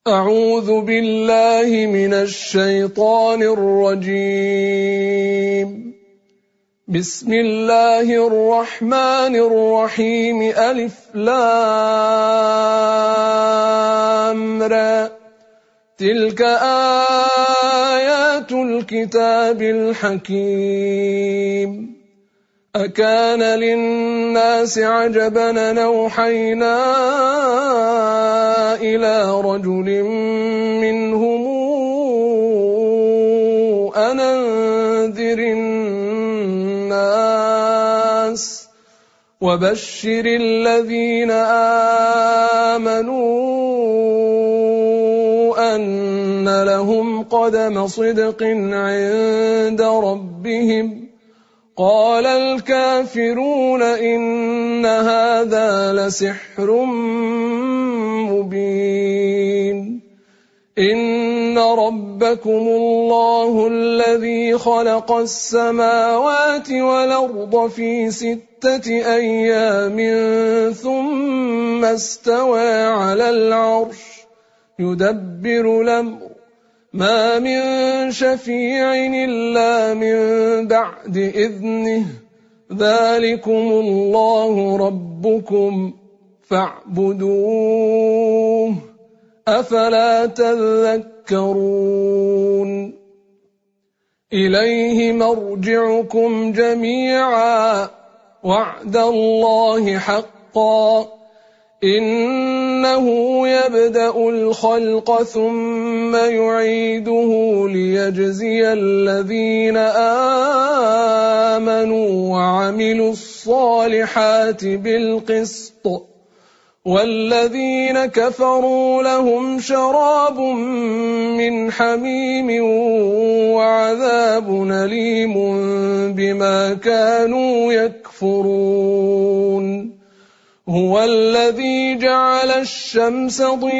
أعوذ بالله من الشيطان الرجيم. بسم الله الرحمن الرحيم. ألف لام را. تلك آيات الكتاب الحكيم. أكان للناس عجبا أن أوحينا إلى رجل منهم أن أنذر الناس وبشر الذين آمنوا أن لهم قدم صدق عند ربهم. قال الكافرون إن هذا لسحر مبين. إن ربكم الله الذي خلق السماوات والأرض في 6 أيام ثم استوى على العرش يدبر الأمر ما من شفيع إلا من بعد إذنه. ذلكم الله ربكم فاعبدوه أفلا تذكرون. إليه مرجعكم جميعا وعد الله حقا. إنه يبدأ الخلق ثم يعيده ليجزي الذين آمنوا وعملوا الصالحات بالقسط والذين كفروا لهم شراب من حميم وعذاب أليم بما كانوا يكفرون. هو الذي جعل الشمس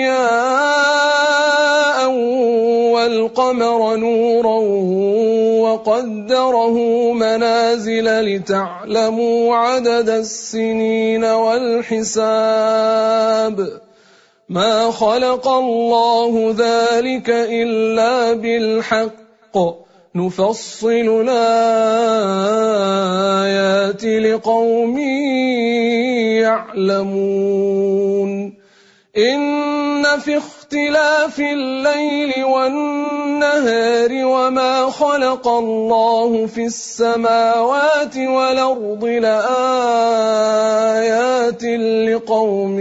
ضياء والقمر نورا وقدره منازل لتعلموا عدد السنين والحساب. ما خلق الله ذلك إلا بالحق نفصل الآيات لقوم يعلمون. إن في اختلاف الليل والنهار وما خلق الله في السماوات والأرض لآيات لقوم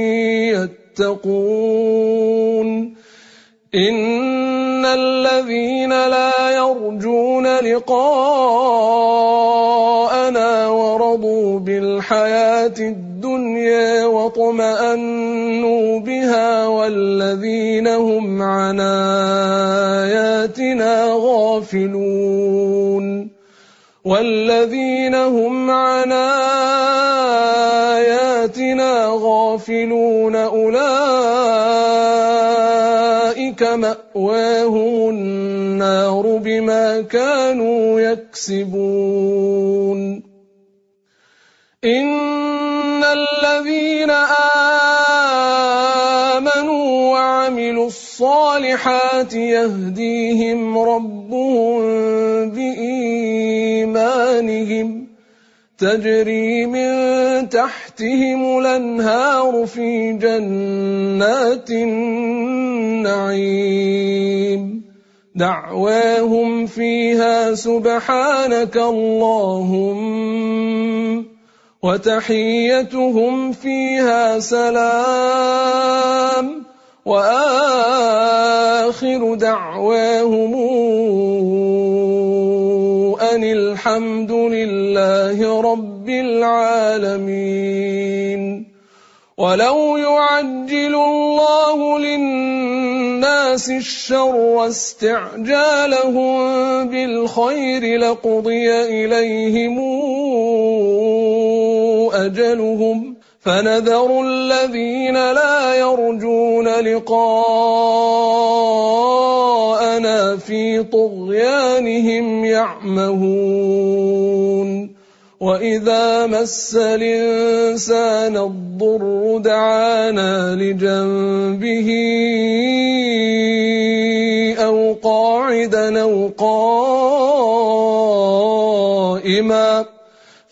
يتقون. إن الذين لا يرجون لقاءنا ورضوا بالحياة الدنيا واطمأنوا بها والذين هم عن آياتنا غافلون أولئك مأواهم النار بما كانوا يكسبون. إن الذين آمنوا وعملوا الصالحات يهديهم ربهم بإيمانهم تجري من تحتهم الأنهار في جنات النعيم. دعواهم فيها سبحانك اللهم وتحيتهم فيها سلام وآخر دعواهم أن الحمد لله رب العالمين. ولو يعجل الله للناس الشر استعجالهم بالخير لقضي إليهم أجلهم فنذر الذين لا يرجون لقاءنا في طغيانهم يعمهون. وإذا مس الإنسان الضر دعانا لجنبه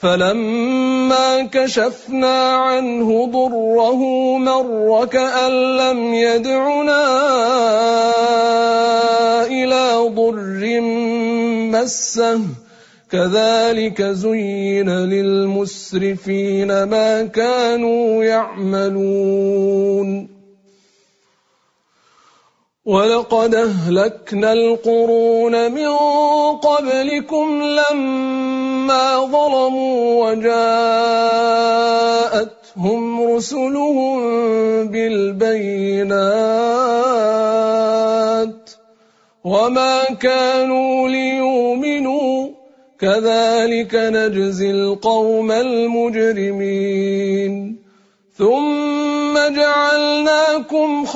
فلما كشفنا عنه ضره مر كأن لم يدعنا إلى ضر مسه كذلك زين للمسرفين ما كانوا يعملون ولقد أهلكنا القرون من قبلكم لما ظلموا وجاءتهم رسلهم بالبينات وما كانوا ليؤمنوا كذلك نجزي القوم المجرمين ثم جعلناكم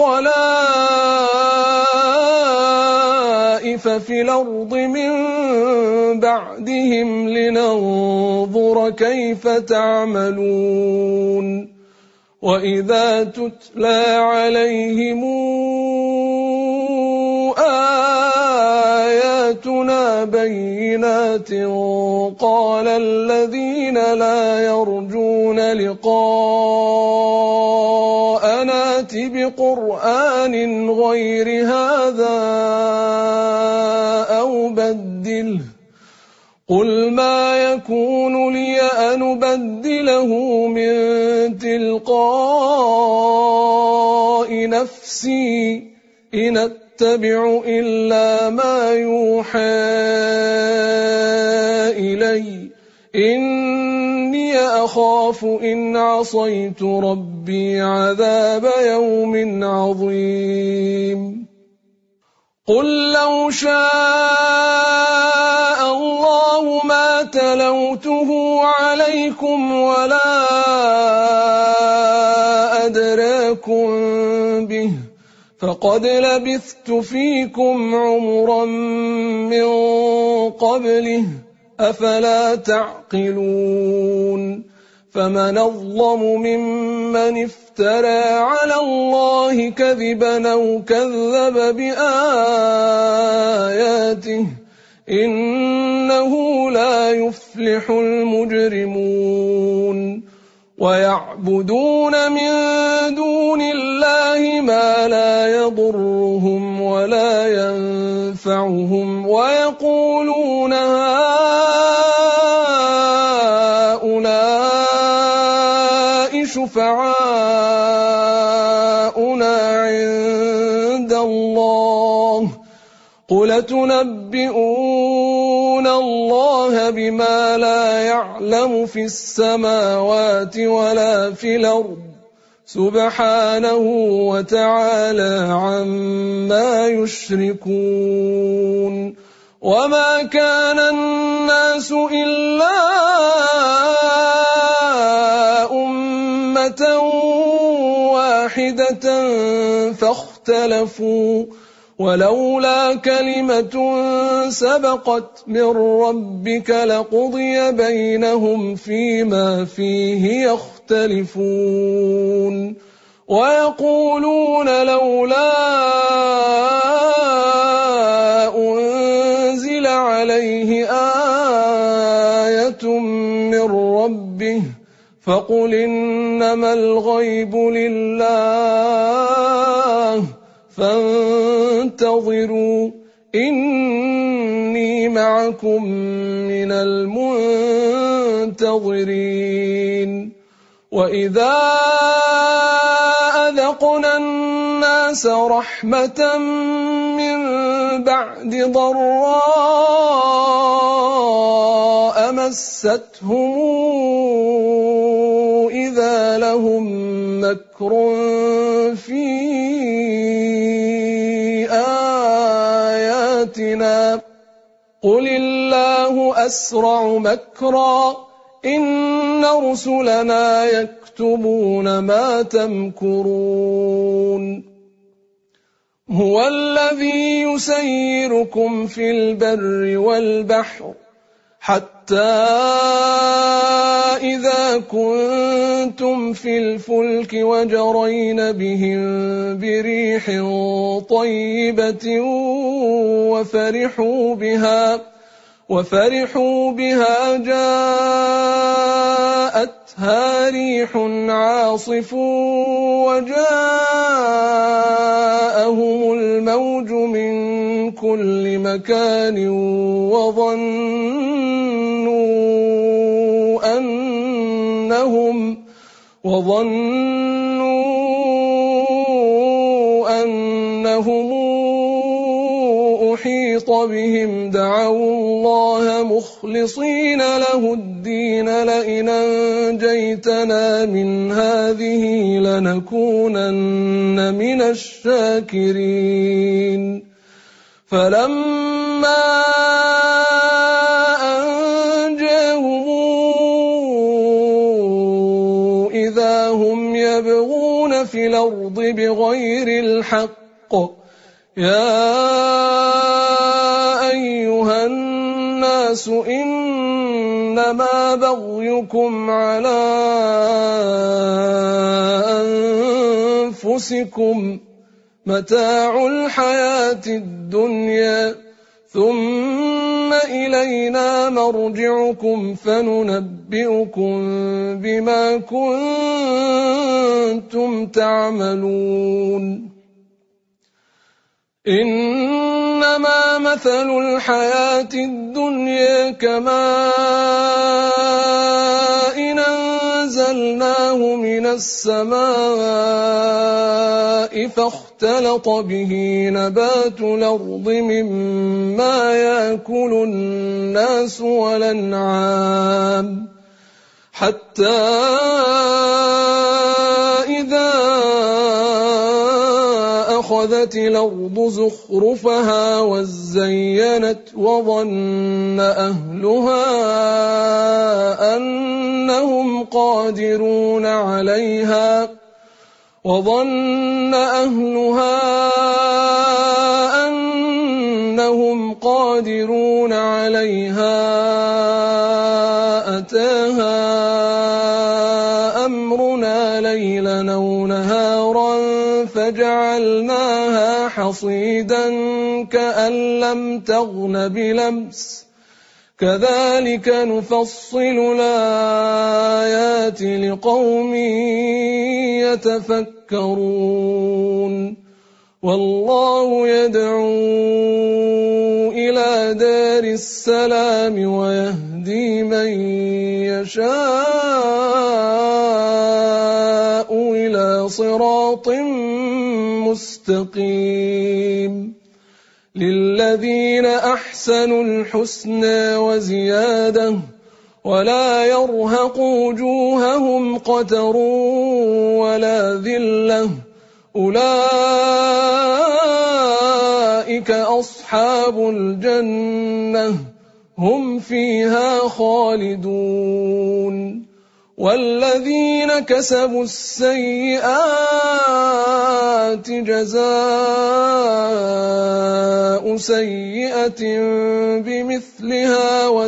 خلائف في الأرض من بعدهم لننظر كيف تعملون وإذا تتلى عليهم آياتنا بينات قال الذين لا يرجون لقاءنا ائت بقرآن غير هذا أو بدله قل ما يكون لي أن أبدله من تلقاء نفسي إن أتبع إلا ما يوحى إلي إني أخاف إن عصيت ربي عذاب يوم عظيم قل لو شاء الله ما تلوته عليكم ولا أدراكم به فقد لبثت فيكم عمرا من قبله أفلا تعقلون فمن أظلم ممن افترى على الله كذبا أو كذب بآياته إنه لا يفلح المجرمون ويعبدون من دون الله ما لا يضرهم ولا ينفعهم ويقولون هؤلاء شفعاؤنا عند الله قل تنبئون الله بما لا يعلم في السماوات ولا في الأرض سبحانه وتعالى عما يشركون وما كان الناس إلا أمة واحدة فاختلفوا ولولا كلمة سبقت من ربك لقضي بينهم فيما فيه يختلفون ويقولون لولا أنزل عليه آية من ربه فقل إنما الغيب لله فانتظروا إني معكم من المنتظرين وإذا أذقنا الناس رحمة من بعد ضراء مستهم إذا لهم مكر في آياتنا قل الله أسرع مكرا إن رسلنا يكتبون ما تمكرون هو الذي يسيركم في البر والبحر حتى إذا كنتم في الفلك وجرين بهم بريح وفرحوا بها جاءتها ريح عاصف وجاءهم الموج من كل مكان وظنوا أنهم أحيط بهم دعوا الله مخلصين له الدين لئن أنجيتنا من هذه لنكونن من الشاكرين فلما أنجاهم إذا هم يبغون في الأرض بغير الحق يا أيها الناس إنما بغيكم على أنفسكم متاع الحياة الدنيا ثم إلينا مرجعكم فننبئكم بما كنتم تعملون إنما مثل الحياة الدنيا كماء أنزلناه من السماء فاختلط به نبات الأرض مما يأكل الناس والأنعام حتى إذا أخذت الأرض زخرفها وزينت وظن أهلها أنهم قادرون عليها أتاها أمرنا ليلا أو نهارا فجعلناها حصيدا كأن لم تغن بلمس كذلك نفصل الآيات لقوم يتفكرون والله يدعو إلى دار السلام ويهدي من يشاء إلى صراط مستقيم للذين أحسنوا الحسنى وزيادة ولا يرهق وجوههم قتر ولا ذلة أولئك أصحاب الجنة هم فيها خالدون والذين كسبوا السيئات جزاء سيئة بمثلها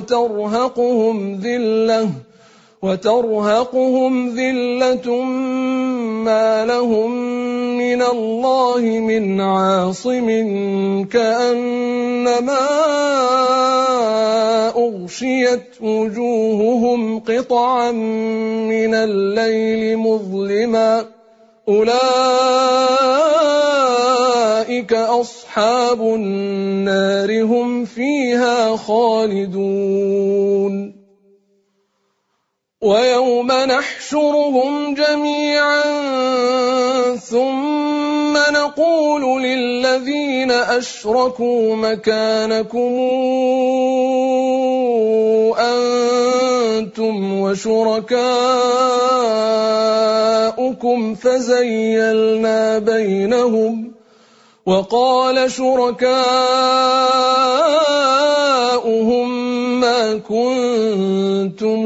وترهقهم ذلة ما لهم من الله من عاصم كأنما أغشيت وجوههم قطعا من الليل مظلما أولئك أصحاب النار هم فيها خالدون ويوم نحشرهم جميعا ثم نقول للذين أشركوا مكانكم أنتم وشركاؤكم فزيلنا بينهم وقال شركاؤهم ما كنتم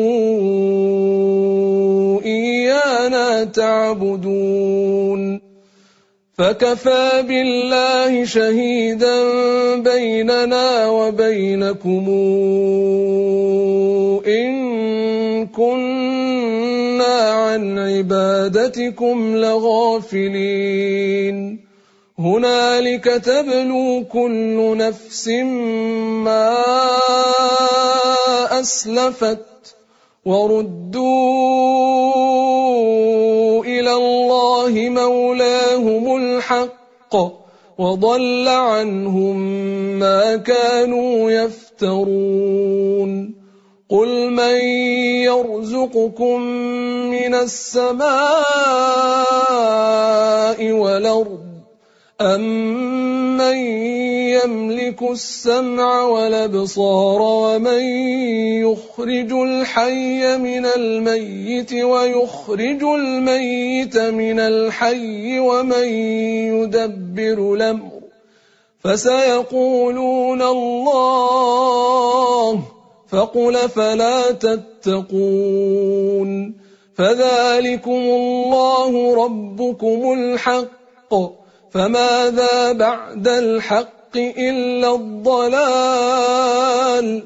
إيانا تعبدون فكفى بالله شهيدا بيننا وبينكم إن كنا عن عبادتكم لغافلين هنالك تبلو كل نفس ما أسلفت وردوا إلى الله مولاهم الحق وضل عنهم ما كانوا يفترون قل من يرزقكم من السماء والأرض أَمَّن يَمْلِكُ السَّمْعَ وَالْأَبْصَارَ وَمَن يُخْرِجُ الْحَيَّ مِنَ الْمَيِّتِ وَيُخْرِجُ الْمَيِّتَ مِنَ الْحَيِّ وَمَن يُدَبِّرُ الْأَمْرَ فَسَيَقُولُونَ اللَّهُ فَقُلْ فَلَا تَتَّقُونَ فَذَلِكُمُ اللَّهُ رَبُّكُمُ الْحَقُّ فماذا بعد الحق إلا الضلال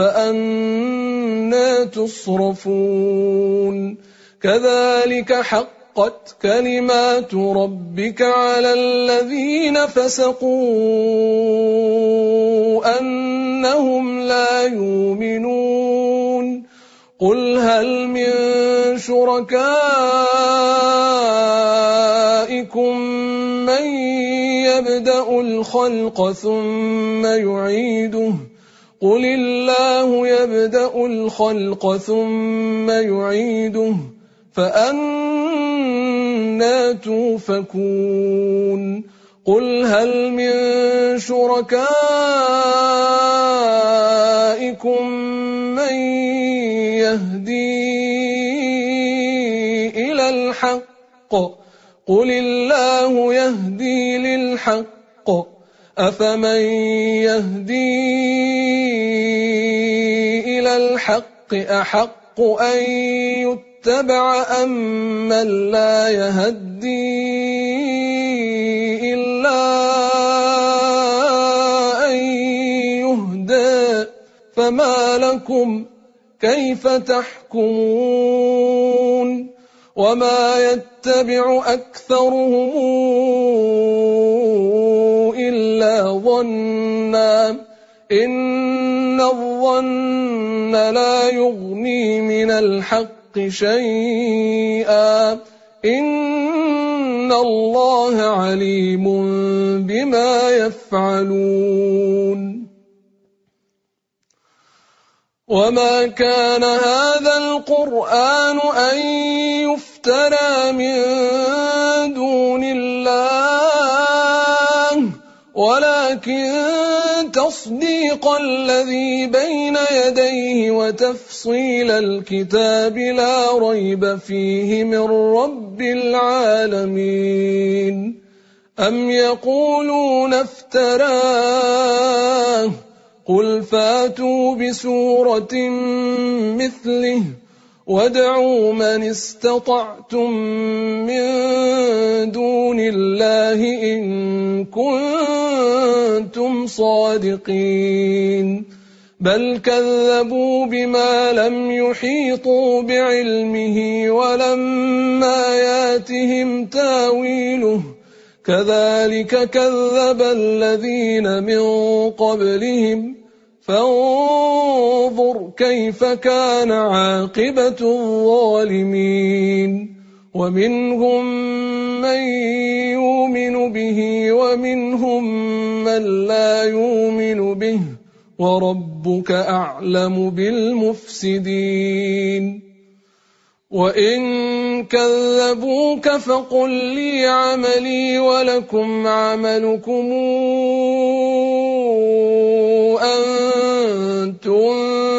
فأنى تصرفون كذلك حقت كلمات ربك على الذين فسقوا أنهم لا يؤمنون قل هل من شركائكم من يبدأ الخلق ثم يعيده قل الله يبدأ الخلق ثم يعيده فأنى توفكون قل هل من شركائكم من يهدي إلى الحق قل الله يهدي للحق أفمن يهدي إلى الحق أحق أن يتبع أم من لا يهدي إلا أن يهدى فما لكم كيف تحكمون وما يتبع أكثرهم إلا ظنا إن الظن لا يغني من الحق شيئا إن الله عليم بما يفعلون وما كان هذا القرآن أن يفترى من دون الله ولكن تصديق الذي بين يديه وتفصيل الكتاب لا ريب فيه من رب العالمين أم يقولون افتراه قل فاتوا بسورة مثله وادعوا من استطعتم من دون الله إن كنتم صادقين بل كذبوا بما لم يحيطوا بعلمه ولما ياتهم تاويله كذلك كذب الذين من قبلهم فانظر كيف كان عاقبة الظالمين ومنهم من يؤمن به ومنهم من لا يؤمن به وربك أعلم بالمفسدين وإن كذبوك فقل لي عملي ولكم عملكم أنتم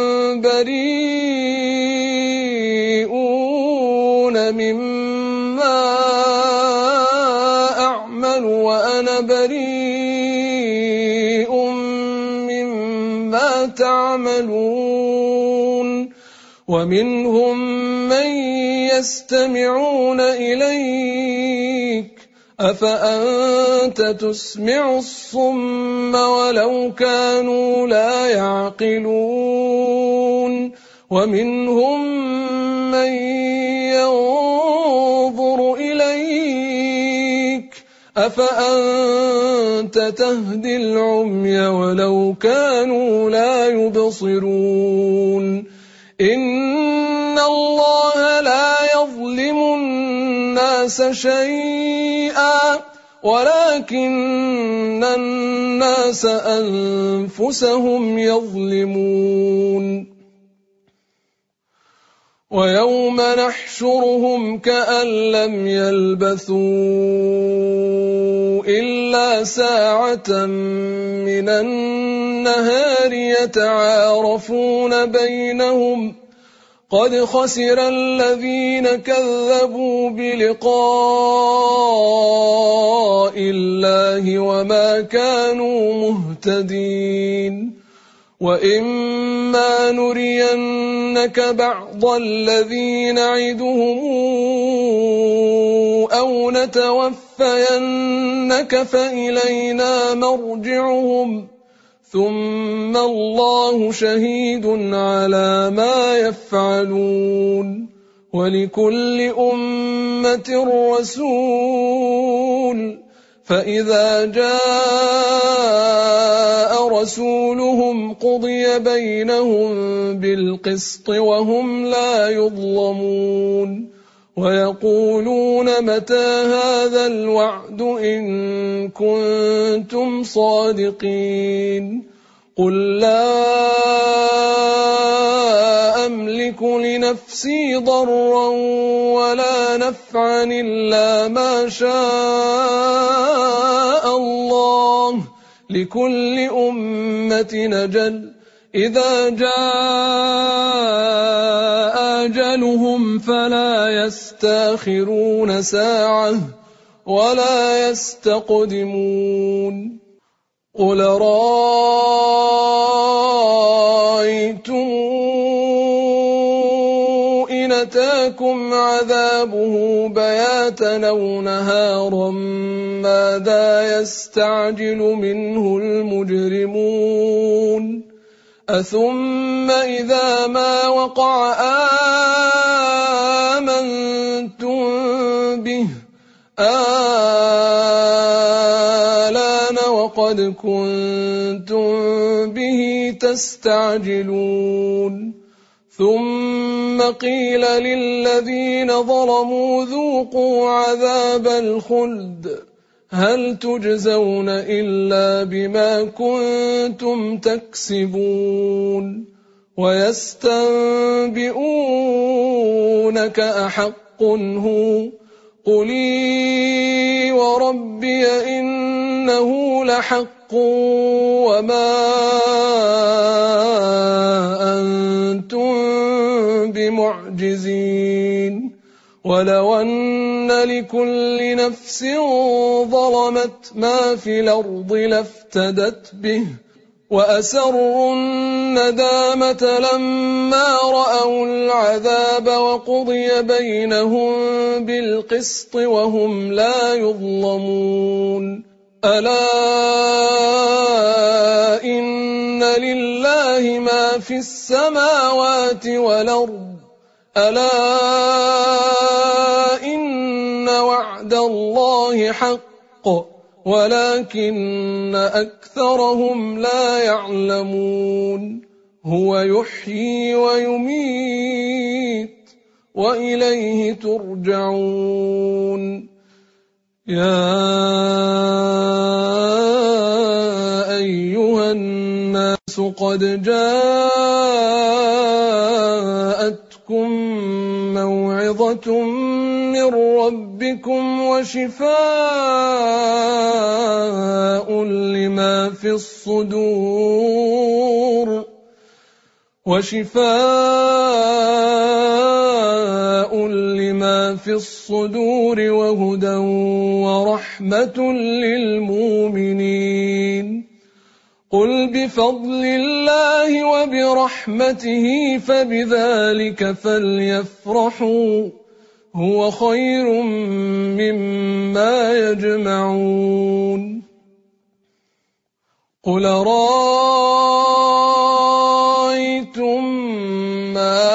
بريئون مما أعمل وأنا بريء مما تعملون ومنهم من يستمعون إليك أفأنت تسمع الصم ولو كانوا لا يعقلون ومنهم من ينظر إليك أفأنت تهدي العمي ولو كانوا لا يبصرون إن الله لا يظلم الناس شيئا ولكن الناس أنفسهم يظلمون ويوم نحشرهم كأن لم يلبثوا إلا ساعة من النهار يتعارفون بينهم قد خسر الذين كذبوا بلقاء الله وما كانوا مهتدين وإما نرينك بعض الذي نعدهم أو نتوفينك فإلينا مرجعهم ثم الله شهيد على ما يفعلون ولكل أمة رسول فإذا جاء رسولهم قضي بينهم بالقسط وهم لا يظلمون ويقولون متى هذا الوعد إن كنتم صادقين قل لا أملك لنفسي ضرا ولا نفعا إلا ما شاء الله لكل أمة أجل إذا جاء أجلهم فلا يستأخرون ساعة ولا يستقدمون قل رأيتم إن أتاكم عذابه بياتا أو نهارا ماذا يستعجل منه المجرمون أثم إذا ما وقع آمنتم به آلان وقد كنتم به تستعجلون ثم قيل للذين ظلموا ذوقوا عذاب الخلد هل تجزون إلا بما كنتم تكسبون ويستنبئونك أحق هو قل إي وربي إنه لحق وما أنتم بمعجزين ولو أن لكل نفس ظلمت ما في الأرض لافتدت به وأسروا الندامة لما رأوا العذاب وقضي بينهم بالقسط وهم لا يظلمون ألا إن لله ما في السماوات والأرض ألا إن وعد الله حق ولكن أكثرهم لا يعلمون هو يحيي ويميت وإليه ترجعون يا أيها الناس قد جاءتكم موعظة من ربكم وشفاء لما في الصدور وهدى ورحمة للمؤمنين قل بفضل الله وبرحمته فبذلك فليفرحوا هو خير مما يجمعون قل رأيتم ما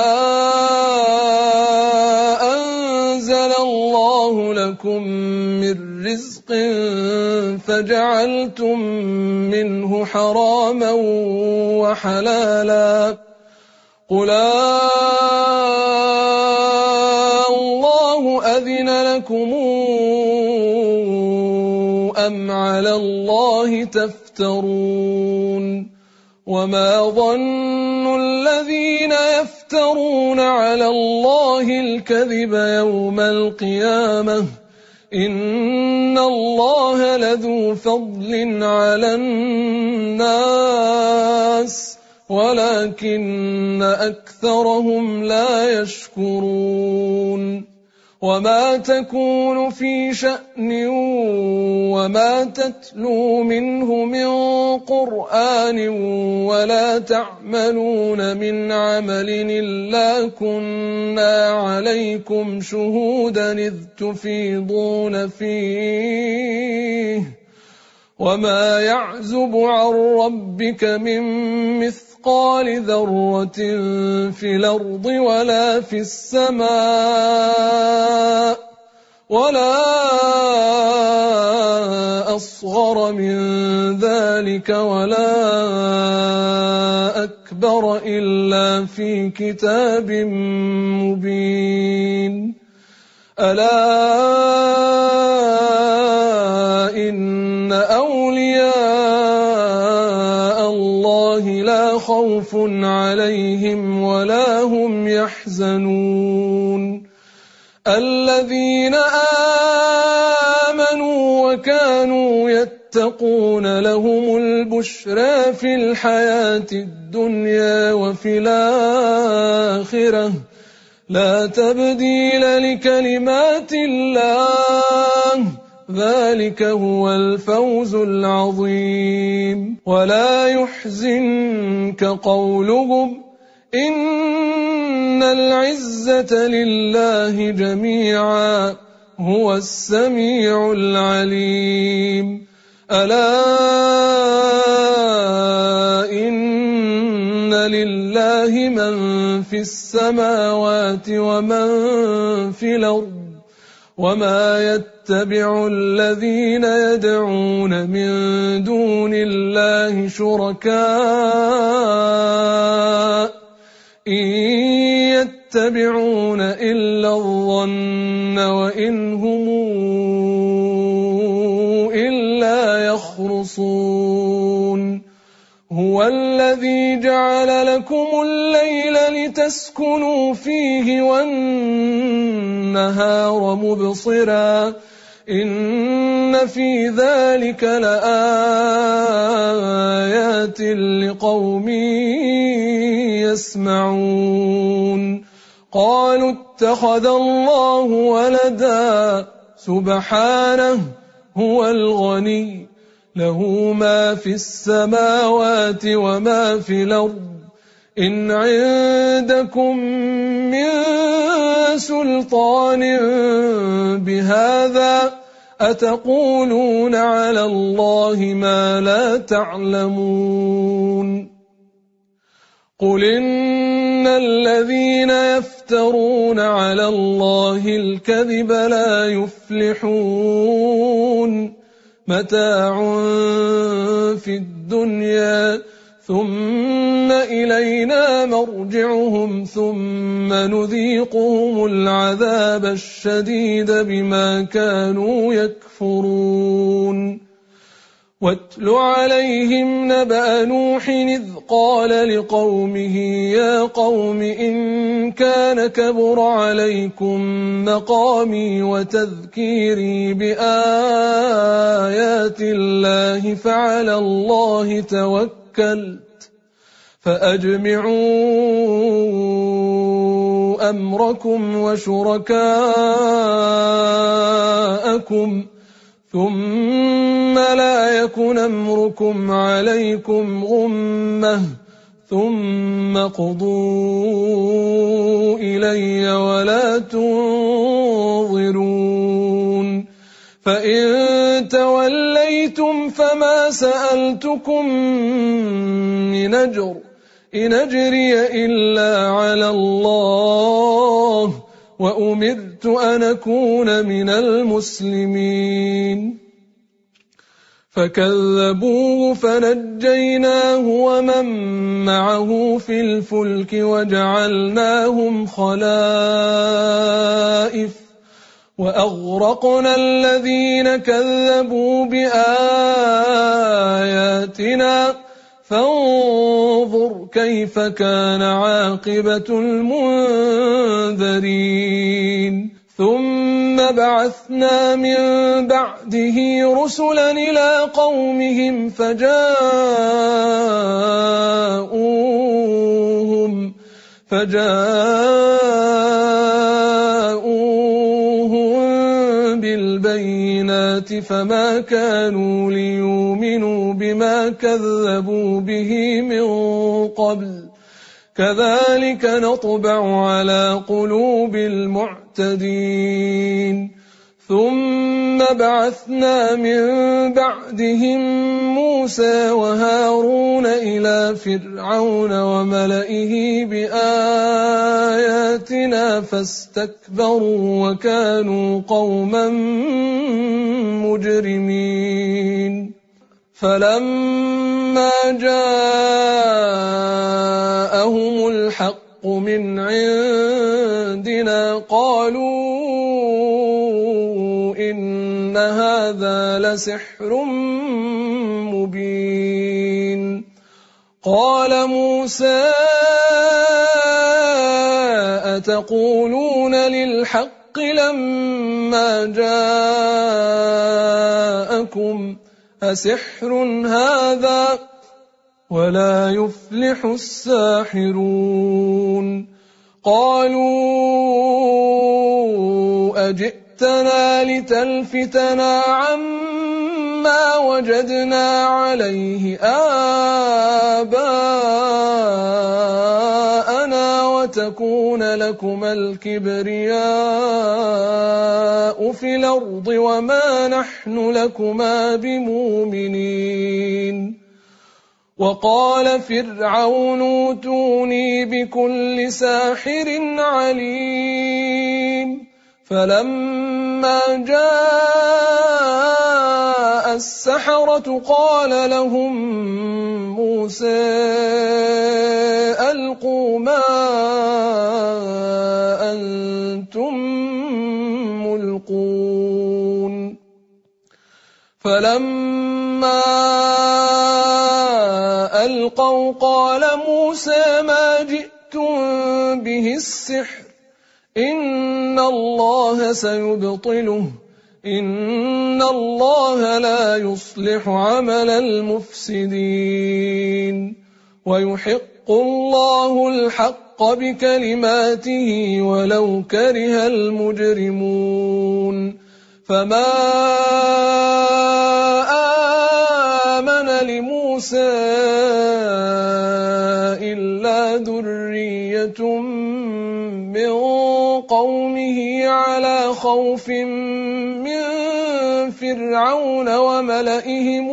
أنزل الله لكم من رزق فجعلتم منه حراما وحلالا قل الله أذن لكم أم على الله تفترون وما ظن الذين يفترون على الله الكذب يوم القيامة إن الله لذو فضل على الناس ولكن أكثرهم لا يشكرون وما تكون في شأن وما تتلو منه من قرآن ولا تعملون من عمل إلا كنا عليكم شهودا إذ تفيضون فيه وما يعزب عن ربك من مثقال ذرة في الأرض ولا في السماء ولا أصغر من ذلك ولا أكبر إلا في كتاب مبين ألا إن أولياء الله لا خوف عليهم ولا هم يحزنون الذين آمنوا وكانوا يتقون لهم البشرى في الحياة الدنيا وفي الآخرة لا تبديل لكلمات الله ذلك هو الفوز العظيم ولا يحزنك قولهم إن العزة لله جميعا هو السميع العليم ألا إن لله من في السماوات ومن في الأرض وما يتبع الذين يدعون من دون الله شركاء إن يتبعون إلا الظن وإن هم إلا يخرصون هو الذي جعل لكم الليل لتسكنوا فيه والنهار مبصرا إن في ذلك لآيات لقوم يسمعون قالوا اتخذ الله ولدا سبحانه هو الغني له ما في السماوات وما في الأرض إن عندكم من سلطان بهذا أتقولون على الله ما لا تعلمون قل إن الذين يفترون على الله الكذب لا يفلحون متاع في الدنيا ثم إلينا مرجعهم ثم نذيقهم العذاب الشديد بما كانوا يكفرون واتل عليهم نبأ نوح إذ قال لقومه يا قوم إن كان كبر عليكم مقامي وتذكيري بآيات الله فعلى الله توكلت فأجمعوا أمركم وشركاءكم ثم لا يكن أمركم عليكم غمة ثم قضوا إلي ولا تنظرون فإن توليتم فما سألتكم من أجر إن أجري إلا على الله وأمرت أن أكون من المسلمين فكذبوه فنجيناه ومن معه في الفلك وجعلناهم خلائف وأغرقنا الذين كذبوا بآياتنا فانظر كيف كان عاقبة المنذرين ثم بعثنا من بعده رسلا إلى قومهم فجاءوهم بالبينات فما كانوا ليؤمنوا بما كذبوا به من قبل كذلك نطبع على قلوب المعتدين ثم بعثنا من بعدهم موسى وهارون إلى فرعون وملئه بآياتنا فاستكبروا وكانوا قوما مجرمين فلما جاءهم الحق من عندنا قالوا إن هذا لسحر مبين قال موسى أتقولون للحق لما جاءكم أسحر هذا ولا يفلح الساحرون قالوا أجئتنا لتلفتنا عما وجدنا عليه آباءنا وتكون لكما الكبرياء في الأرض وما نحن لكما بمؤمنين وقال فرعون ائتوني بكل ساحر عليم فلما جاء السحرة قال لهم موسى ألقوا ما أنتم ملقون فلما ألقوا قال موسى ما جئتم به السحر إن الله سيبطله إن الله لا يصلح عمل المفسدين ويحق الله الحق بكلماته ولو كره المجرمون فما آمن لموسى إلا ذرية من قومه على خوف من فرعون وملئهم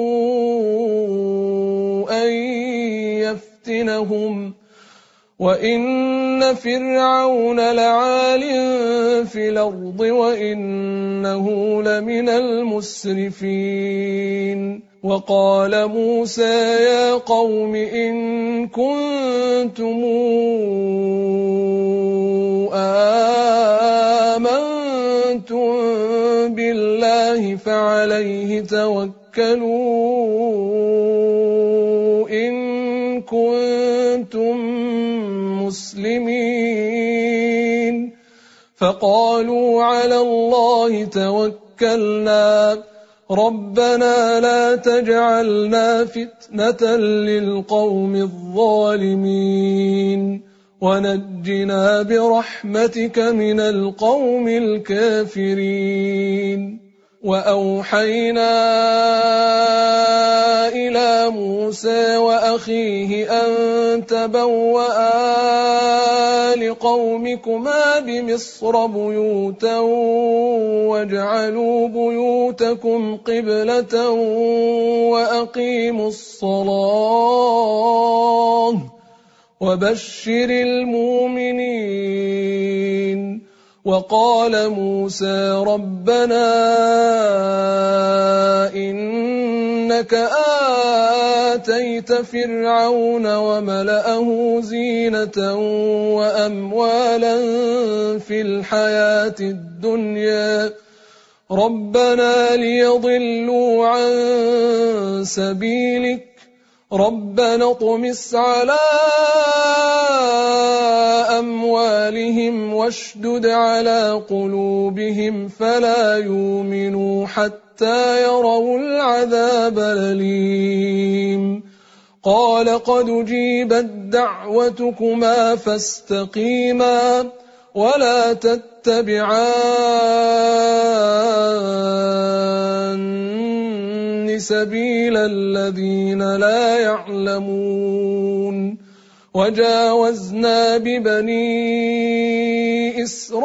أن يفتنهم وإن فرعون لعال في الأرض وإنه لمن المسرفين وقال موسى يا قوم إن كنتم آمنتم بالله فعليه توكلوا إن كنتم مسلمين فقالوا على الله توكلنا ربنا لا تجعلنا فتنة للقوم الظالمين ونجنا برحمتك من القوم الكافرين وأوحينا إلى موسى وأخيه أن تبوأ لقومكما بمصر بيوتا واجعلوا بيوتكم قبلة وأقيموا الصلاة وبشر المؤمنين وقال موسى ربنا إنك إنك آتيت فرعون وملأه زينة وأموالا في الحياة الدنيا ربنا ليضلوا عن سبيلك ربنا اطمس على أموالهم واشدد على قلوبهم فلا يؤمنوا حتى يروا العذاب الأليم قال قد أجيبت دعوتكما فاستقيما ولا تتبعان سبيل الذين لا يعلمون وجاوزنا ببني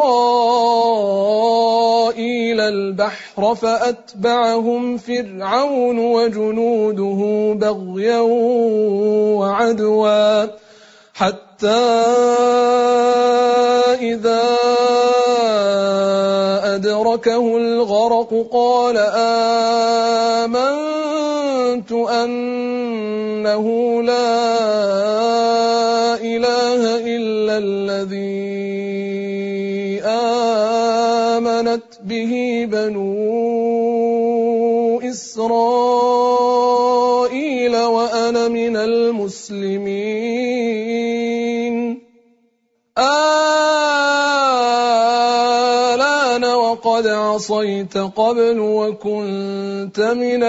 إسرائيل البحر فأتبعهم فرعون وجنوده بغيا وعدوا حتى إذا أدركه الغرق قال آمنت أنه لا إله إلا الذي آمنت به بنو إسرائيل وأنا من المسلمين الآن وقد عصيت قبل وكنت من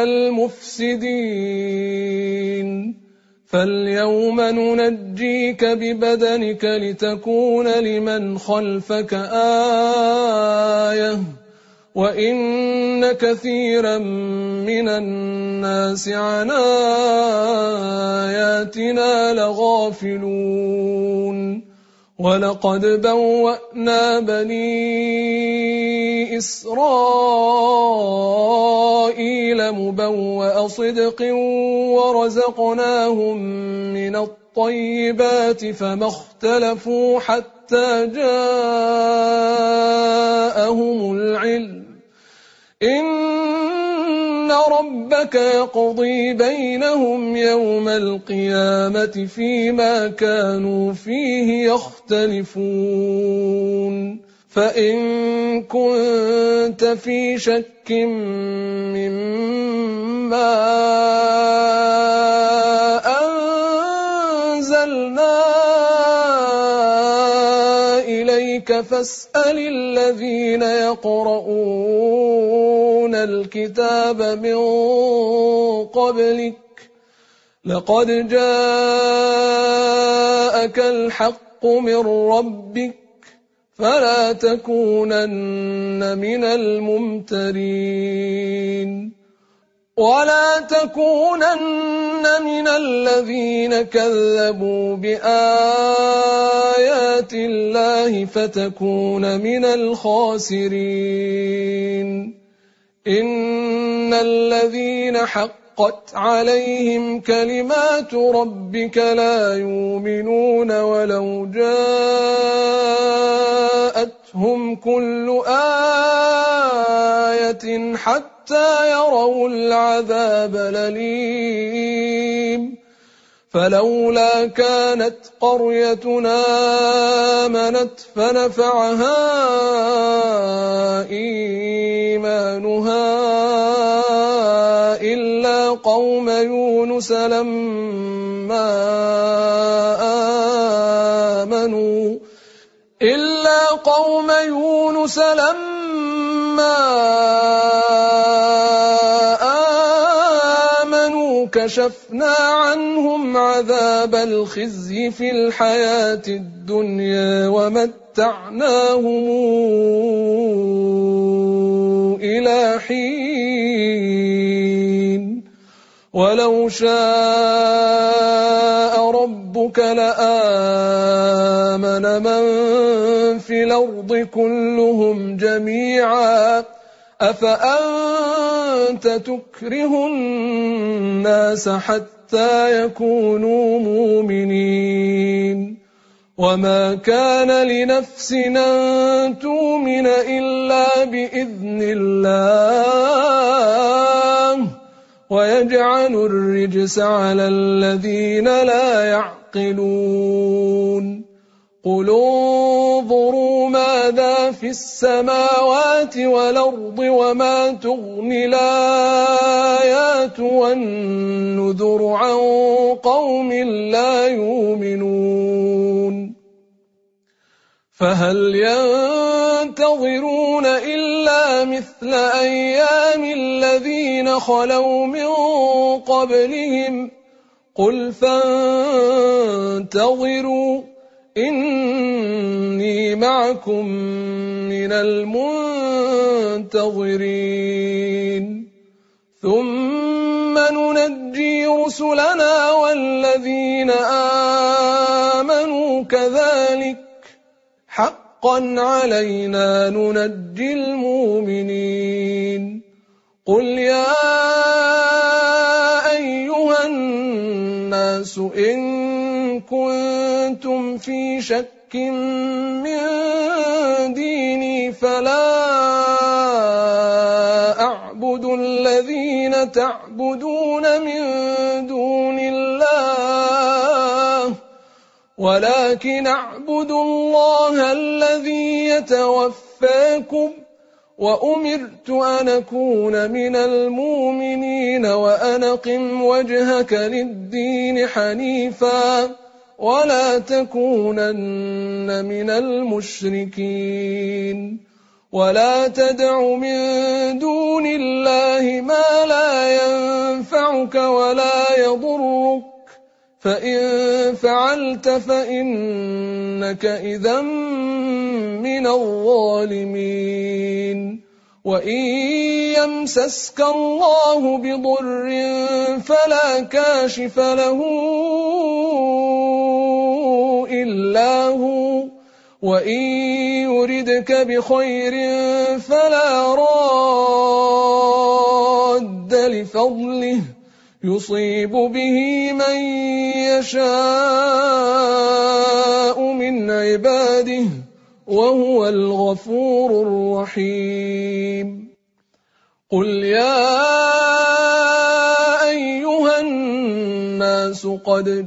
المفسدين فاليوم ننجيك ببدنك لتكون لمن خلفك آية وإن كثيرا من الناس عن آياتنا لغافلون ولقد بوأنا بني إسرائيل مبوأ صدق ورزقناهم من الطيبات فما اختلفوا حتى جاءهم العلم إن ربك يقضي بينهم يوم القيامة فيما كانوا فيه يختلفون فإن كنت في شك مما أنزلنا إليك فاسأل الذين يقرؤون الكتاب من قبلك لقد جاءك الحق من ربك فلا تكونن من الممترين ولا تكونن من الذين كذبوا بآيات الله فتكون من الخاسرين إن الذين حقت عليهم كلمات ربك لا يؤمنون ولو جاءتهم كل آية حتى يروا العذاب الأليم فلولا كانت قريتنا آمنت فنفعها إيمانها إلا قوم يونس لما آمنوا كشفنا عنهم عذاب الخزي في الحياة الدنيا ومتعناهم إلى حين ولو شاء ربك لآمن من في الأرض كلهم جميعا أفأنت تكره الناس حتى يكونوا مؤمنين وما كان لنفس أن تؤمن إلا بإذن الله ويجعل الرجس على الذين لا يعقلون قل انظروا ماذا في السماوات والأرض وما تغني الآيات والنذر عن قوم لا يؤمنون فهل ينتظرون إلا مثل أيام الذين خلوا من قبلهم قل فانتظروا إني معكم من المنتظرين ثم ننجي رسلنا والذين آمنوا كذلك حقا علينا ننجي المؤمنين قل يا أيها الناس إن كنتم في شك من ديني فلا أعبد الذين تعبدون من دون الله ولكن أعبد الله الذي يتوفاكم وأمرت أن أكون من المؤمنين وأن أقم وجهك للدين حنيفا ولا تكونن من المشركين ولا تدع من دون الله ما لا ينفعك ولا يضرك فإن فعلت فإنك إذا من الظالمين وإن يمسسك الله بضر فلا كاشف له إلا هو وإن يردك بخير فلا راد لفضله يصيب به من يشاء من عباده وهو الغفور الرحيم قل يا أيها الناس قد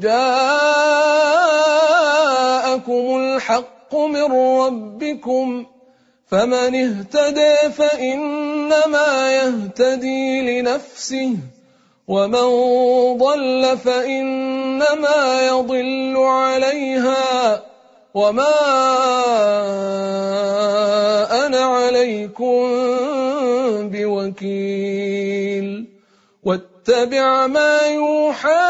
جاءكم الحق من ربكم فمن اهتدى فإنما يهتدي لنفسه ومن ضل فإنما يضل عليها وما أنا عليكم بوكيل واتبع ما يوحى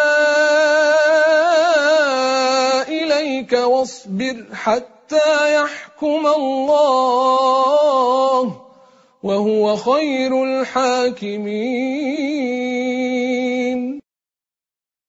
إليك واصبر حتى يحكم الله وهو خير الحاكمين